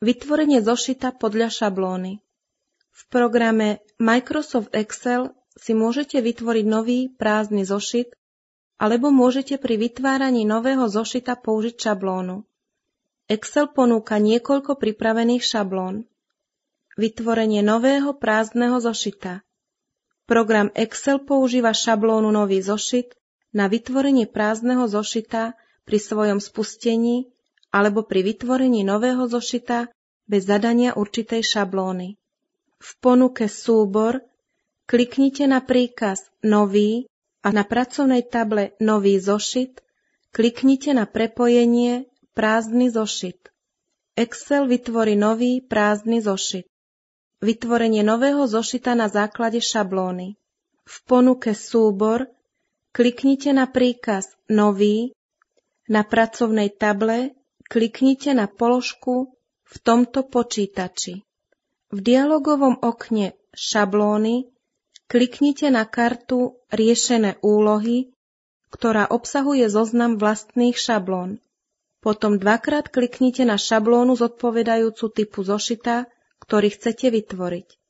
Vytvorenie zošita podľa šablóny. V programe Microsoft Excel si môžete vytvoriť nový prázdny zošit, alebo môžete pri vytváraní nového zošita použiť šablónu. Excel ponúka niekoľko pripravených šablón. Vytvorenie nového prázdneho zošita. Program Excel používa šablónu nový zošit na vytvorenie prázdneho zošita pri svojom spustení alebo pri vytvorení nového zošita bez zadania určitej šablóny. V ponuke Súbor kliknite na príkaz Nový a na pracovnej table Nový zošit kliknite na prepojenie Prázdny zošit. Excel vytvorí nový prázdny zošit. Vytvorenie nového zošita na základe šablóny. V ponuke Súbor kliknite na príkaz Nový, na pracovnej table kliknite na položku v tomto počítači. V dialogovom okne Šablóny kliknite na kartu Riešené úlohy, ktorá obsahuje zoznam vlastných šablón. Potom dvakrát kliknite na šablónu zodpovedajúcu typu zošita, ktorý chcete vytvoriť.